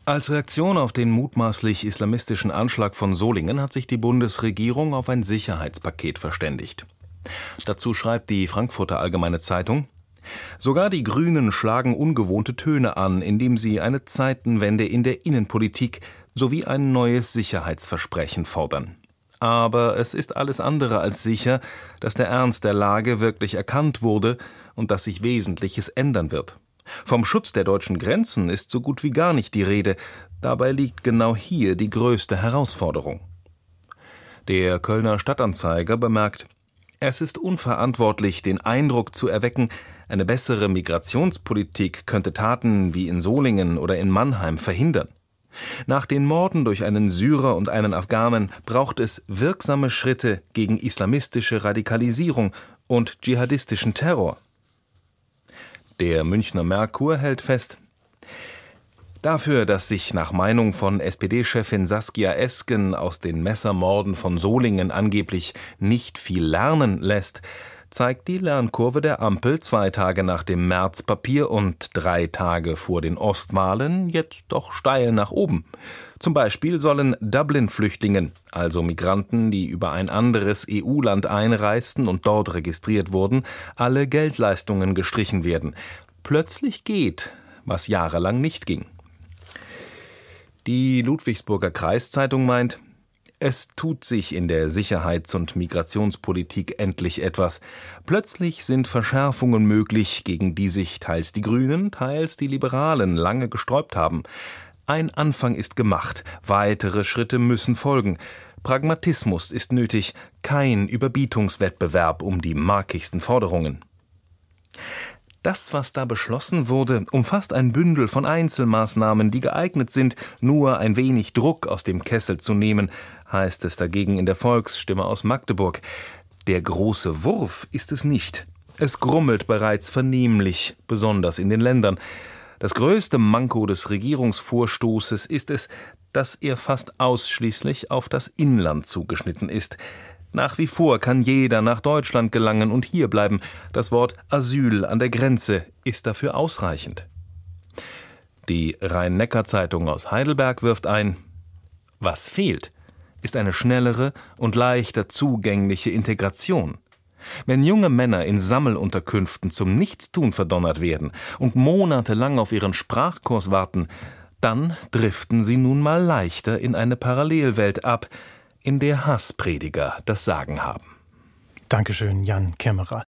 Als Reaktion auf den mutmaßlich islamistischen Anschlag von Solingen hat sich die Bundesregierung auf ein Sicherheitspaket verständigt. Dazu schreibt die Frankfurter Allgemeine Zeitung: Sogar die Grünen schlagen ungewohnte Töne an, indem sie eine Zeitenwende in der Innenpolitik sowie ein neues Sicherheitsversprechen fordern. Aber es ist alles andere als sicher, dass der Ernst der Lage wirklich erkannt wurde und dass sich Wesentliches ändern wird. Vom Schutz der deutschen Grenzen ist so gut wie gar nicht die Rede. Dabei liegt genau hier die größte Herausforderung. Der Kölner Stadtanzeiger bemerkt: Es ist unverantwortlich, den Eindruck zu erwecken, eine bessere Migrationspolitik könnte Taten wie in Solingen oder in Mannheim verhindern. Nach den Morden durch einen Syrer und einen Afghanen braucht es wirksame Schritte gegen islamistische Radikalisierung und dschihadistischen Terror. Der Münchner Merkur hält fest: Dafür, dass sich nach Meinung von SPD-Chefin Saskia Esken aus den Messermorden von Solingen angeblich nicht viel lernen lässt, zeigt die Lernkurve der Ampel 2 Tage nach dem Märzpapier und 3 Tage vor den Ostwahlen jetzt doch steil nach oben. Zum Beispiel sollen Dublin-Flüchtlingen, also Migranten, die über ein anderes EU-Land einreisten und dort registriert wurden, alle Geldleistungen gestrichen werden. Plötzlich geht, was jahrelang nicht ging. Die Ludwigsburger Kreiszeitung meint: Es tut sich in der Sicherheits- und Migrationspolitik endlich etwas. Plötzlich sind Verschärfungen möglich, gegen die sich teils die Grünen, teils die Liberalen lange gesträubt haben. Ein Anfang ist gemacht, weitere Schritte müssen folgen. Pragmatismus ist nötig, kein Überbietungswettbewerb um die markigsten Forderungen. Das, was da beschlossen wurde, umfasst ein Bündel von Einzelmaßnahmen, die geeignet sind, nur ein wenig Druck aus dem Kessel zu nehmen, heißt es dagegen in der Volksstimme aus Magdeburg. Der große Wurf ist es nicht. Es grummelt bereits vernehmlich, besonders in den Ländern. Das größte Manko des Regierungsvorstoßes ist es, dass er fast ausschließlich auf das Inland zugeschnitten ist. Nach wie vor kann jeder nach Deutschland gelangen und hier bleiben. Das Wort Asyl an der Grenze ist dafür ausreichend. Die Rhein-Neckar-Zeitung aus Heidelberg wirft ein: Was fehlt, ist eine schnellere und leichter zugängliche Integration. Wenn junge Männer in Sammelunterkünften zum Nichtstun verdonnert werden und monatelang auf ihren Sprachkurs warten, dann driften sie nun mal leichter in eine Parallelwelt ab, in der Hassprediger das Sagen haben. Dankeschön, Jan Kemmerer.